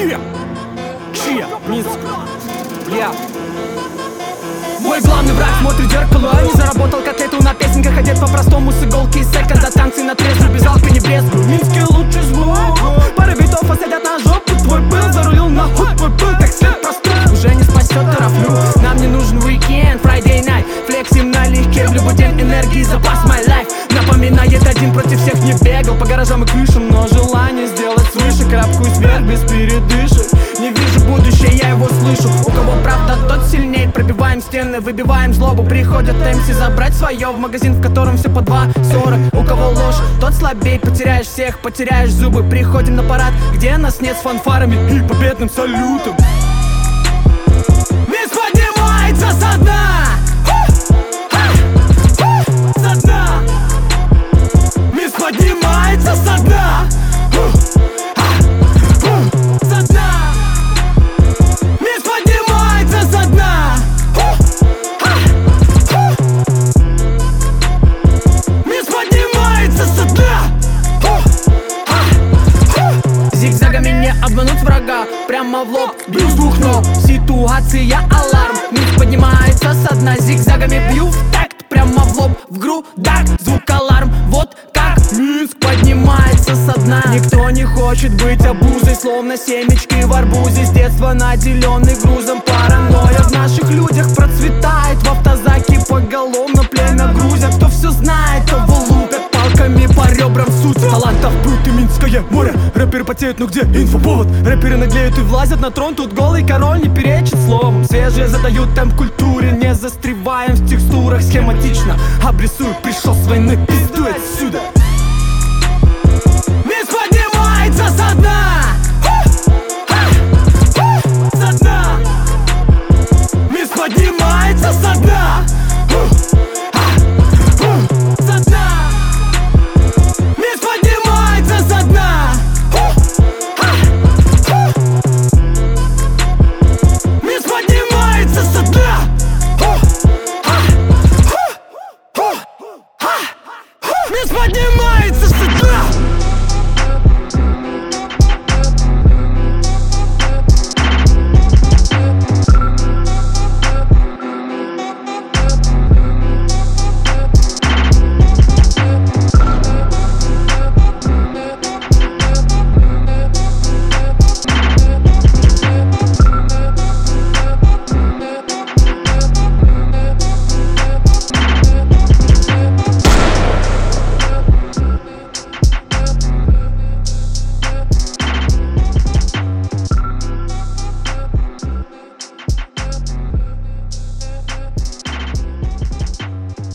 Минск. Мой главный враг смотрит в зеркало. Не заработал котлету на песенках, одет по-простому с иголки и секонда. Танцы на трезвую, без алка не брезгу. Минске лучший звук. Пары битов осадят на жопу. Твой пыл зарулил на худ, твой пыл как след простуд. Уже не спасет тарафлю. Нам не нужен уикенд, Friday night. Флексим налегке, в любой день энергии запас my life. Напоминает, один против всех не бегал по гаражам и крышам, но желание сделать свыше. Крапкуюсь вверх без передышек. Не вижу будущее, я его слышу. У кого правда, тот сильней. Пробиваем стены, выбиваем злобу. Приходят МС забрать свое в магазин, в котором все по 2,40. У кого ложь, тот слабей. Потеряешь всех, потеряешь зубы. Приходим на парад, где нас нет, с фанфарами и победным салютом. Минск поднимается со дна. Со дна. Минск поднимается со дна. Со дна. Минск поднимается со дна. Минск поднимается со дна. Зигзагами не обмануть врага. Прямо в лоб, бью с двух ног. Ситуация аларм. Минск поднимается со дна. Зигзагами бью в такт. Прямо в лоб, в грудак. Звук аларм, вот как Минск поднимается со дна. Никто не хочет быть обузой, словно семечки в арбузе. С детства наделенный грузом паранойя в наших людях процветает. В автозаке поголовно племя грузят. Кто все знает, того лупят палками по ребрам суть. Талантов быт и Минское море. Рэперы потеют, но где инфоповод? Рэперы наглеют и влазят на трон. Тут голый король не перечит словом. Свежие задают темп культуре. Не застреваем в текстурах. Схематично обрисую, пришел с войны, пиздуй отсюда. Минск поднимается со дна.